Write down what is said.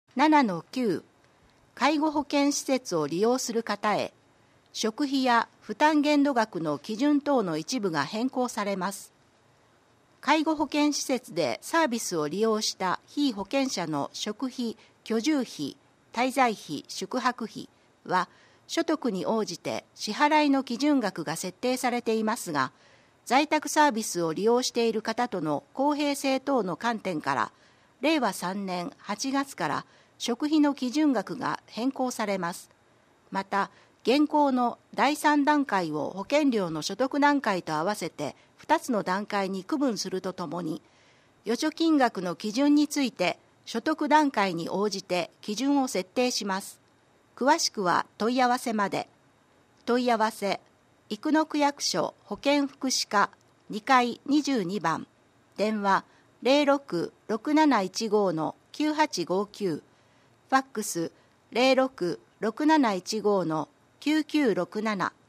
7-9 介護保険施設を利用する方へ食費や負担限度額の基準等の一部が変更されます。介護保険施設でサービスを利用した被保険者の食費、居住費、滞在費、宿泊費は所得に応じて支払いの基準額が設定されていますが、在宅サービスを利用している方との公平性等の観点から令和3年8月から食費の基準額が変更されます。また現行の第3段階を保険料の所得段階と合わせて2つの段階に区分するとともに、預貯金額の基準について所得段階に応じて基準を設定します。詳しくは問い合わせまで。問い合わせ生野区役所保健福祉課2階22番、電話06-6715-9859、ファックス06-6715-9967